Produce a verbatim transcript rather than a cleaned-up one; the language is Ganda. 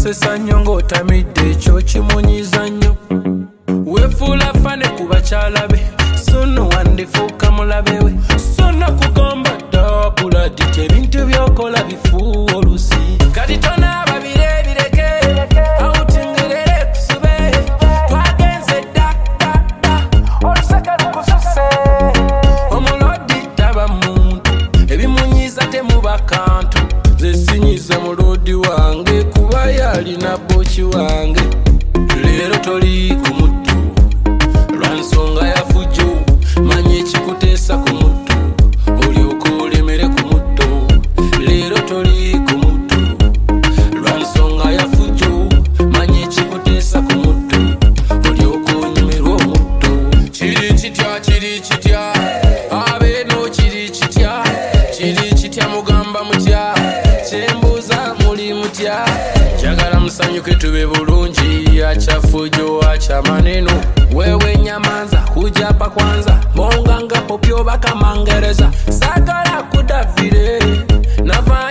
basesa nnyo ng'otamidde ekyo kimunyiza nnyo weefuula fane ku bakyala be so nno wandifuuka mulabe we so nakugamba ddabula diti ebintu by'okola bifuuwa olusi kati tonaaba bire bireke awutingirere kusube twagenze dda dda dda oluseke lukususe omulodi taba muntu ebimunyiza temuba kantu ze sinyiza mulodi wange kuba yalina boki wange leero toli ku muttu lwansonga yafujjo manye ekikuteesa ku muttu olyoka olemere ku muttu leero toli ku muttu lwansonga yafujjo manye ekikuteesa ku muttu olyoka onyumirwa omuttu kiri kitya kiri kitya abeeno kiri kitya kiri kitya mugamba mutya kyembuuza muli mutya njagala musanyuke tube bulungi achafujo acha maneno wewe nyamanza kujapa kwanza monga nga popyo baka mangereza sagala kudavire nava